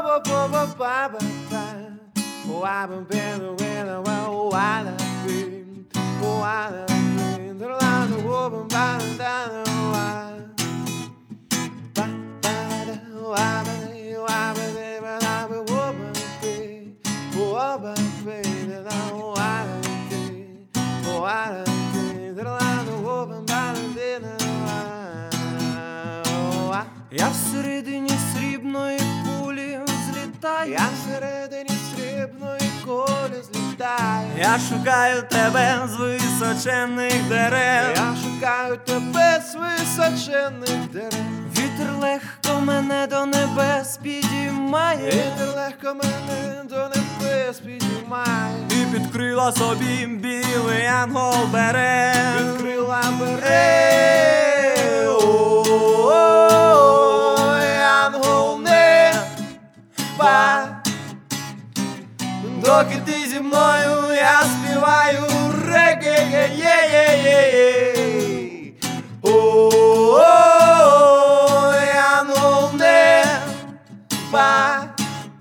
Я всередині срібної кулі злітаю, я всередині срібної кулі злітаю. Я шукаю тебе з височених дерев, я шукаю тебе з височених дерев. Вітер легко мене до небес підіймає, вітер легко мене до небес підіймає. І під крила собі білий ангел бере, під крила бере. Доки ти зі мною, я співаю регге-ге-ге-ге-ге-ге. О-о-о, ангел неба.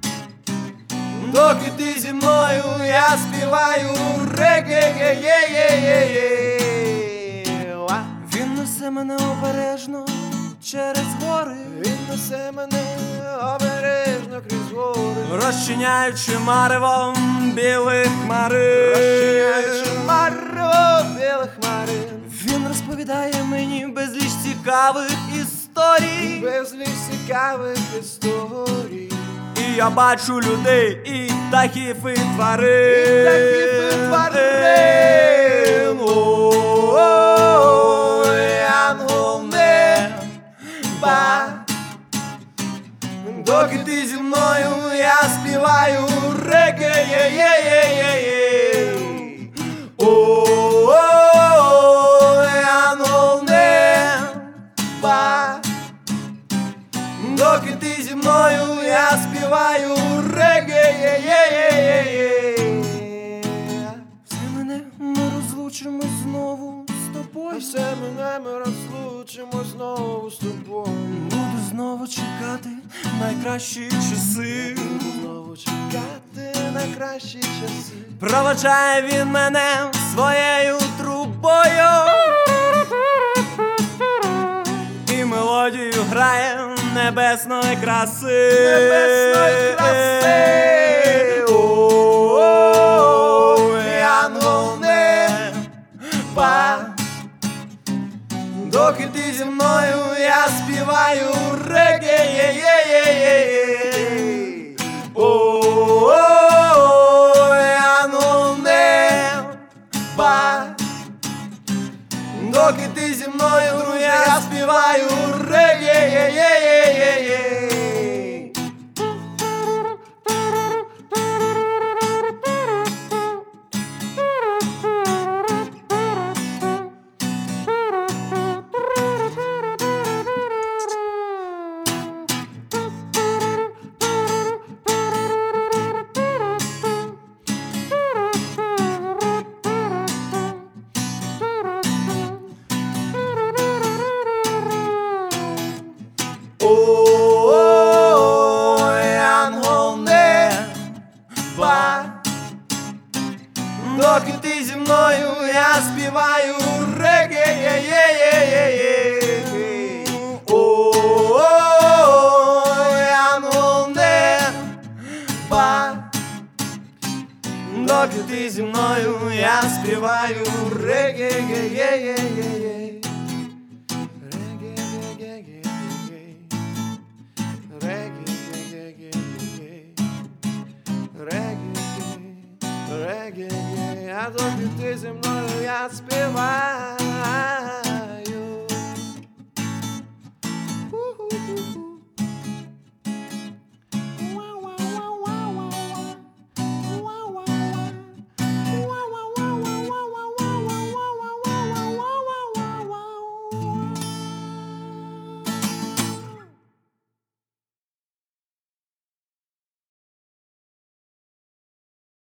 Доки ти зі мною, я співаю регге-ге-ге-ге-ге-ге. Він несе мене обережно через гори, він несе мене обережно крізь гори, розчиняючи маревом білих хмарин, розчиняючи маревом білих хмарин. Він розповідає мені безліч цікавих історій, безліч цікавих історій. І я бачу людей, і птахів, і тварин, і птахів, і тварин. Ангел неба. Доки ти зі мною, я співаю регге-ге-ге-ге-ге. О-о-о, ангел неба. Доки ти зі мною, я співаю регге-ге-ге-ге-ге. Все мене ми розлучимо знову з тобою, все мене ми розлучимо знову з тобою. Буду знову чекати найкращі часи, знову чекати найкращі часи. Проводжає він мене своєю трубою, і мелодію грає небесної краси, небесної краси. О-о-о, ангел неба. Доки ти зі мною, я співаю регге-ге-ге-ге-ге-ге. О-о-о, ангел неба. Доки ти зі мною, я співаю регге-ге-ге-ге-ге. Доки ти зі мною, я співаю регге-ге-ге-ге-ге-ге. О-о-о, ангел неба. Доки ти зі мною, я співаю регге-ге-ге-ге-ге-ге. Reggae, а доки ти зі мною, я співаю.